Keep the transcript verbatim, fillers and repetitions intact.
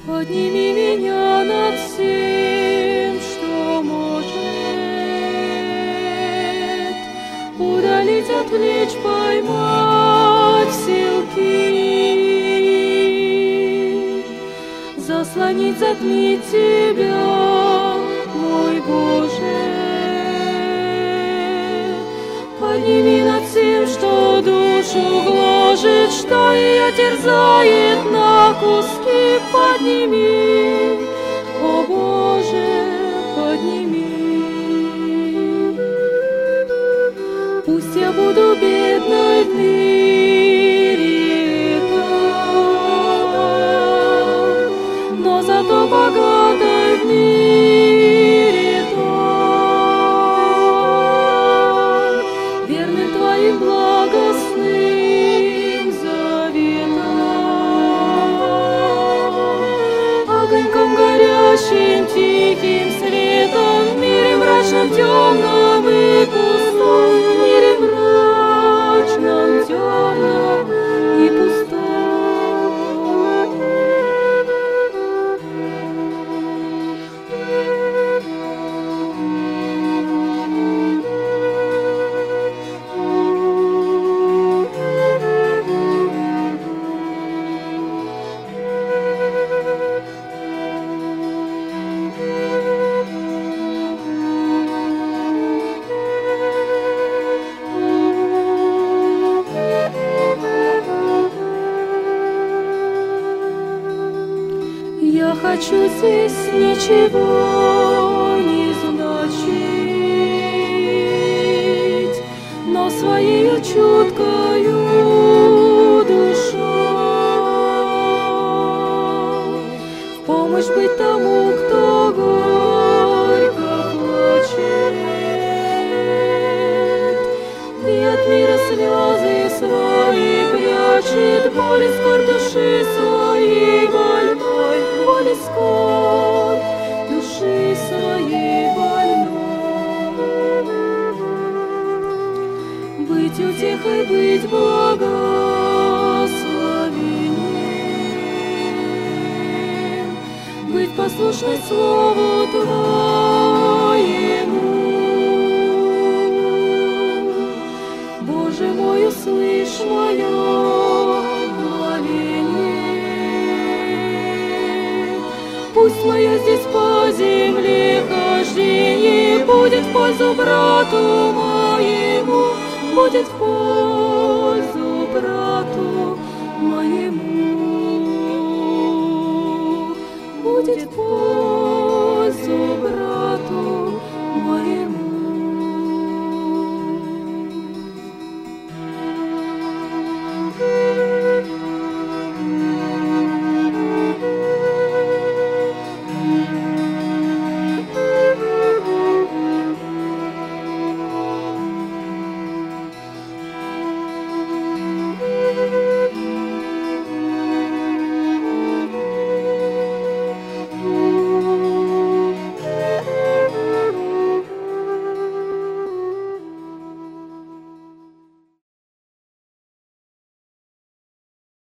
Подними меня над всем, что может удалить, отвлечь, поймать в силки, заслонить, затмить Тебя, мой Боже. Подними над всем, что душу гложет, что ее терзает на куски. Подними, о Боже, подними. Пусть я буду бедной в мире этом, но зато богатой в мире том, верным Твоим благостным заветам, огоньком горящим, тихим светом в мире мрачном, темном и пустом, в мире мрачном, темном и пустом. Я хочу здесь ничего не значить, но своею чуткою душой в помощь быть тому, кто горько плачет, и от мира слезы свои прячет, боль и скорбь души своей больной, боль и скорбь души своей больной. Быть утехой, быть благословением, быть послушной Слову Твоему. Боже мой, услышь мое моление. Пусть мое здесь по земле хождение будет в пользу брату моему, будет в пользу брату моему, будет в пользу.